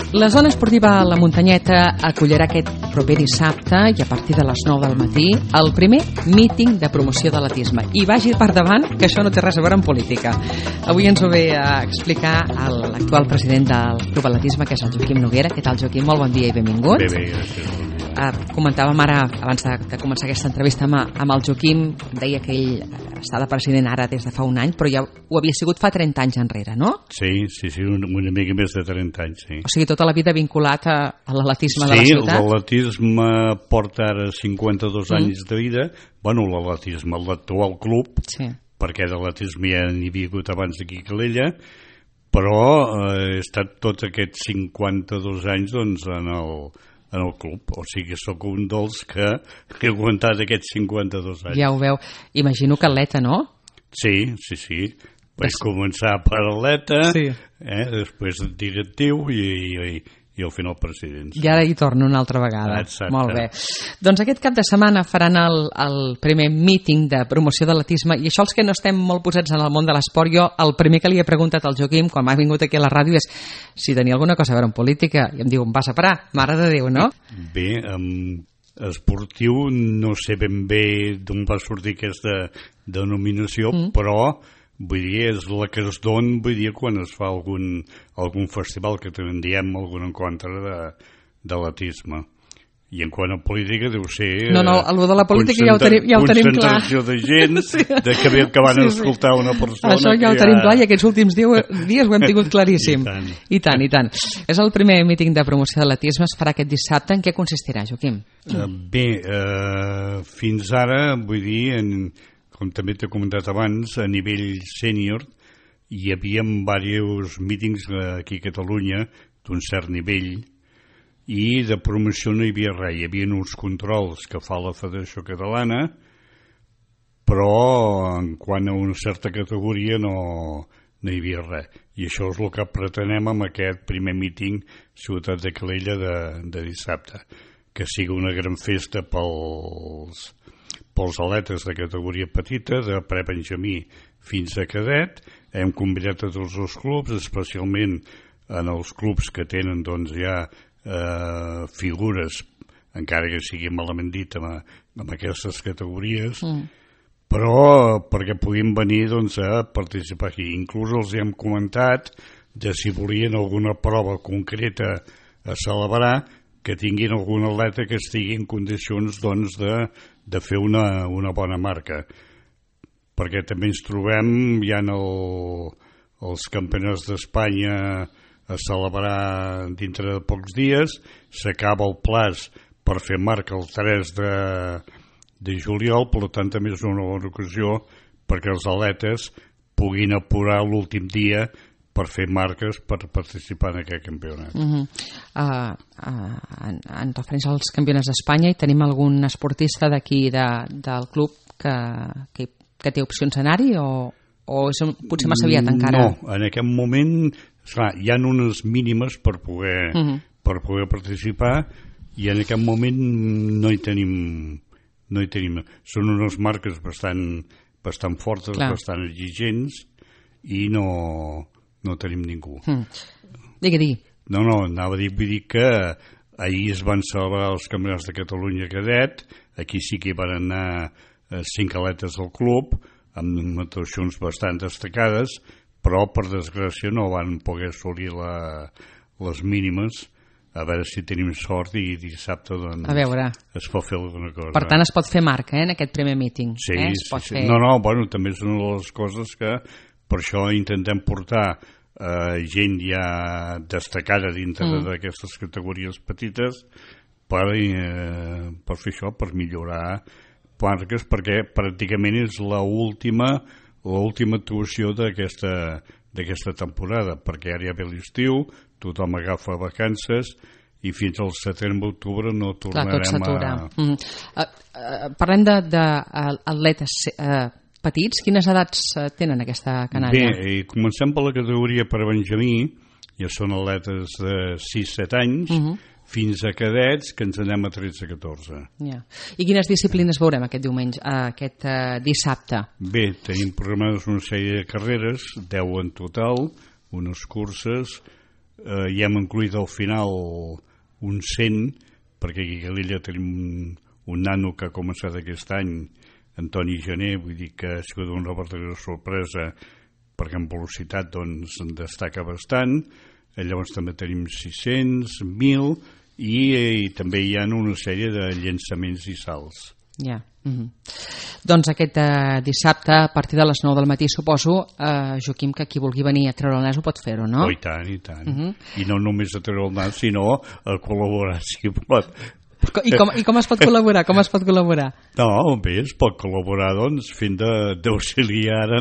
La zona esportiva La Muntanyeta acollirà aquest proper dissabte i a partir de les 9 del matí el primer míting de promoció de l'atletisme. I vagi per davant que això no té res a veure amb política. Avui ens ho ve a explicar l'actual president del Club Atletisme, que és el Joaquim Noguera. Què tal, Joaquim? Molt bon dia i benvingut. Bé, gràcies. Comentàvem ara, abans de començar aquesta entrevista amb el Joaquim, deia que ell està de president ara des de fa un any, però ja ho havia sigut fa 30 anys enrere, no? Sí, una mica més de 30 anys, sí. O sigui, tota la vida vinculat a l'atletisme de la ciutat? Sí, l'atletisme porta ara 52 anys de vida. Bueno, l'atletisme, l'actual club, sí, perquè de l'atletisme ja n'hi havia hagut abans d'aquí a Calella, però he estat tots aquests 52 anys doncs, en el club, o sigui, sóc un dels que he aguantat aquests 52 anys. Ja ho veu. Imagino que atleta, no? Sí. Vaig començar per atleta, sí, després directiu i al final president. I ara hi torno una altra vegada. Exacte. Molt bé. Doncs aquest cap de setmana faran el primer míting de promoció de l'atletisme, i això els que no estem molt posats en el món de l'esport, jo el primer que li he preguntat al Joaquim quan m'ha vingut aquí a la ràdio és si tenia alguna cosa a veure amb política, i em diu, em vas a parar, mare de Déu, no? Bé, esportiu no sé ben bé d'on va sortir aquesta denominació, però vull dir, és la que es don, vull dir, quan es fa algun festival que també en diem algun encontre de l'atletisme. I en quant a política deu ser... No, allò de la política ja ho tenim clar. Concentració de gent, sí, que van escoltar una persona... Això ja ho tenim clar i aquests últims dies ho hem tingut claríssim. I tant. És el primer míting de promoció de l'atletisme, es farà aquest dissabte. En què consistirà, Joaquim? Bé, fins ara, vull dir, com també t'he comentat abans, a nivell sènior hi havia diversos mítings aquí a Catalunya d'un cert nivell, i de promoció no hi havia res. Hi havia uns controls que fa la Federació Catalana, però en quant a una certa categoria no hi havia res. I això és el que pretenem amb aquest primer míting Ciutat de Calella de dissabte, que sigui una gran festa pels atletes de categoria petita, de pre-benjamí fins a cadet. Hem convidat a tots els clubs, especialment en els clubs que tenen doncs, ja figures, encara que sigui malament dit amb aquestes categories, però perquè puguin venir doncs, a participar aquí. Inclús els hem comentat de si volien alguna prova concreta a celebrar, que tinguin algun atleta que estigui en condicions doncs, de fer una bona marca, perquè també ens trobem ja en els campionats d'Espanya a celebrar dintre de pocs dies. S'acaba el plaç per fer marca el 3 de juliol, per tant també és una bona ocasió perquè els atletes puguin apurar l'últim dia per fer marques per participar en aquest campionat. En referència als campionats d'Espanya, hi tenim algun esportista d'aquí del club que té opcions d'anar-hi o és potser massa aviat encara? No, en aquest moment hi ha unes mínimes per poder participar, i en aquest moment no hi tenim. Són unes marques bastant fortes, bastant exigents, i no tenim ningú. Digui. No, anava a dir, vull dir que ahir es van celebrar els campionats de Catalunya cadet. Aquí sí que hi van anar 5 atletes del club, amb actuacions bastant destacades, però per desgràcia no van poder assolir les mínimes. A veure si tenim sort i dissabte doncs, es pot fer alguna cosa. Per tant, es pot fer marca en aquest primer míting. Sí. Bueno, també és una de les coses que per això intentem portar gent ja destacada dintre d'aquestes categories petites per fer això, per millorar marques, perquè pràcticament és l'última actuació d'aquesta temporada, perquè ara ja ve l'estiu, tothom agafa vacances i fins al setembre-octubre no tornarem Parlem d'atletes petits. Quines edats tenen aquesta canalla? Bé, comencem per la categoria per Benjamí, ja són atletes de 6-7 anys, fins a cadets, que ens anem a 13-14. I quines disciplines veurem aquest dissabte? Bé, tenim programades una sèrie de carreres, 10 en total, unes curses, hi hem incluït al final un 100, perquè aquí a Calella tenim un nano que ha començat aquest any, Antoni Gené, vull dir que ha sigut una verdadera sorpresa perquè en velocitat doncs destaca bastant. Llavors també tenim 600, 1.000 i també hi ha una sèrie de llançaments i salts. Ja. Doncs aquest dissabte a partir de les 9 del matí suposo, Joaquim, que qui vulgui venir a treure el nas ho pot fer-ho, no? Oh, i tant, i tant. I no només a treure el nas, sinó a col·laborar, si pot. I com es pot col·laborar? Com es pot col·laborar? No, bé, es pot col·laborar doncs fent d'auxiliar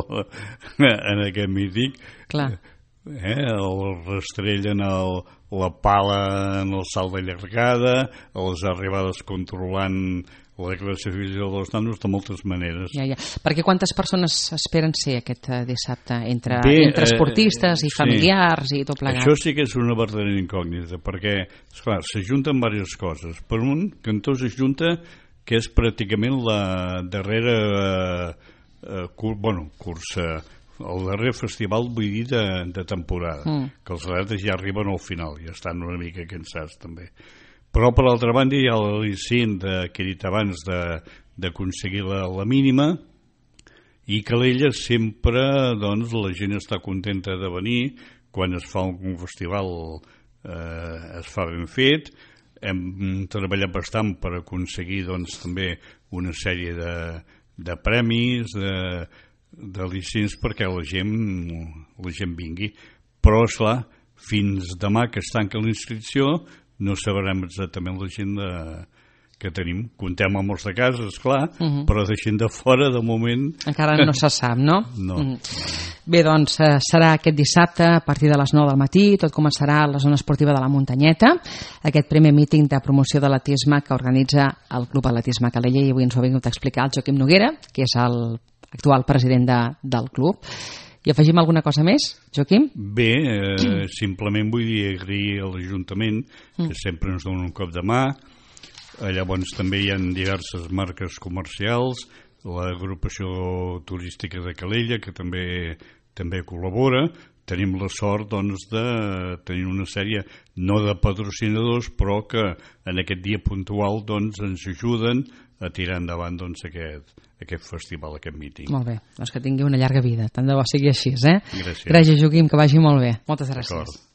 en aquest mític. Clar. El rastrell en la pala en el salt de llargada, les arribades controlant la classificació dels nanos de moltes maneres. Ja. Perquè quantes persones esperen ser aquest dissabte? Entre esportistes i familiars i tot plegat? Això sí que és una verdadera incògnita, perquè, esclar, s'ajunten diverses coses. Per un cantó s'ajunta que és pràcticament la darrera cursa, el darrer festival, vull dir, de temporada, que els atletes ja arriben al final, ja estan una mica cansats també. Però per l'altra banda hi ha l'al·licient que he dit abans d'aconseguir la mínima, i Calella sempre doncs, la gent està contenta de venir quan es fa un festival, es fa ben fet. Hem treballat bastant per aconseguir doncs, també una sèrie de premis, de llicents perquè la gent vingui. Però, esclar, fins demà que es tanca la inscripció no sabrem exactament la gent que tenim. Contem amb els de casa, esclar, però de gent de fora, de moment... Encara no se sap, no? No. Bé, doncs serà aquest dissabte a partir de les 9 del matí, tot començarà a la zona esportiva de la Muntanyeta, aquest primer míting de promoció de l'atletisme que organitza el Club Atletisme Calella, i avui ens ho ha vingut a explicar el Joaquim Noguera, que és l'actual president del club. I afegim alguna cosa més, Joaquim? Bé, simplement vull dir agrair a l'Ajuntament, que sempre ens dona un cop de mà. Llavors també hi ha diverses marques comercials, l'agrupació turística de Calella, que també col·labora. Tenim la sort doncs, de tenir una sèrie, no de patrocinadors, però que en aquest dia puntual doncs, ens ajuden a tirar endavant doncs, aquest festival, aquest míting. Molt bé, doncs que tingui una llarga vida, tant de bo sigui així, eh? Gràcies. Gràcies, Joaquim, que vagi molt bé. Moltes gràcies. D'acord.